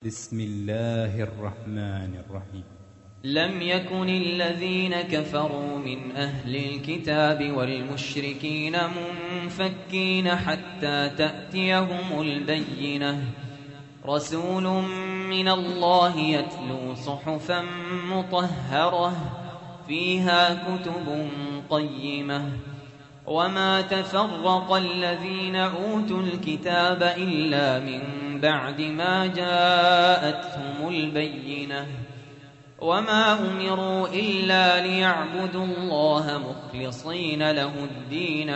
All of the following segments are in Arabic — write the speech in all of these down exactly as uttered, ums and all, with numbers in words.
بسم الله الرحمن الرحيم. لم يكن الذين كفروا من أهل الكتاب والمشركين منفكين حتى تأتيهم البينة، رسول من الله يتلو صحفا مطهرة فيها كتب قيمة، وما تفرق الذين أوتوا الكتاب إلا من بعد ما جاءتهم البينة، وما أمروا إلا ليعبدوا الله مخلصين له الدين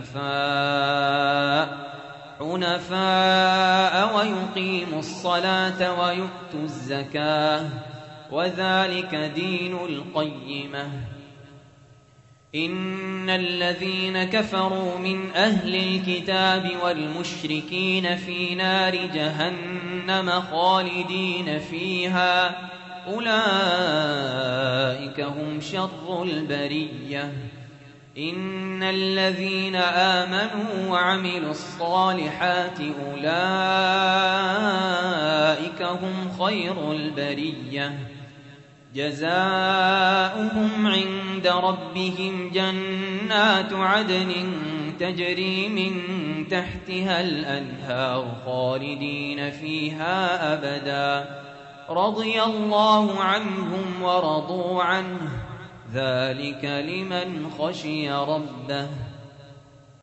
حنفاء حنفاء ويقيموا الصلاة ويؤتوا الزكاة، وذلك دين القيمة. إن الذين كفروا من أهل الكتاب والمشركين في نار جهنم خالدين فيها، أولئك هم شر البرية. إن الذين آمنوا وعملوا الصالحات أولئك هم خير البرية، جزاؤهم عند ربهم جنات عدن تجري من تحتها الأنهار خالدين فيها أبدا، رضي الله عنهم ورضوا عنه، ذلك لمن خشي ربه.